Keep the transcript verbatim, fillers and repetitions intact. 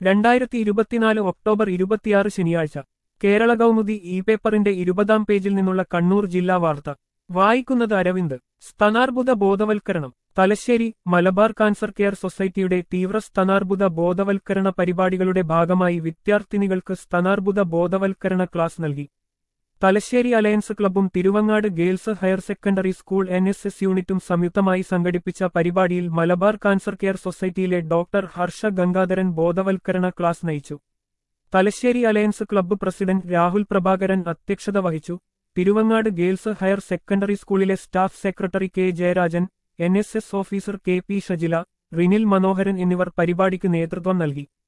രണ്ടായിരത്തി ഇരുപത്തിനാല് ഒക്ടോബർ ഇരുപത്തിയാറ് ശനിയാഴ്ച കേരള കൗമുദി ഇ പേപ്പറിന്റെ ഇരുപതാം പേജിൽ നിന്നുള്ള കണ്ണൂർ ജില്ലാ വാർത്ത വായിക്കുന്നത് അരവിന്ദ്. സ്തനാർബുദ ബോധവൽക്കരണം തലശ്ശേരി. മലബാർ കാൻസർ കെയർ സൊസൈറ്റിയുടെ തീവ്ര സ്തനാർബുദ ബോധവൽക്കരണ പരിപാടികളുടെ ഭാഗമായി വിദ്യാർത്ഥിനികൾക്ക് സ്തനാർബുദ ബോധവൽക്കരണ ക്ലാസ് നൽകി. തലശ്ശേരി അലയൻസ് ക്ലബ്ബും Thiruvangad girls higher secondary school N S S യൂണിറ്റും സംയുക്തമായി സംഘടിപ്പിച്ച പരിപാടിയിൽ മലബാർ കാൻസർ കെയർ സൊസൈറ്റിയിലെ ഡോക്ടർ ഹർഷ ഗംഗാധരൻ ബോധവൽക്കരണ ക്ലാസ് നയിച്ചു. Thalassery alliance club president Rahul Prabhakaran അധ്യക്ഷത വഹിച്ചു. തിരുവങ്ങാട് ഗേൾസ് ഹയർ സെക്കൻഡറി സ്കൂളിലെ staff secretary K Jayarajan, N S S officer K P Shajila, Rinil Manoharan എന്നിവർ പരിപാടിക്ക് നേതൃത്വം നൽകി.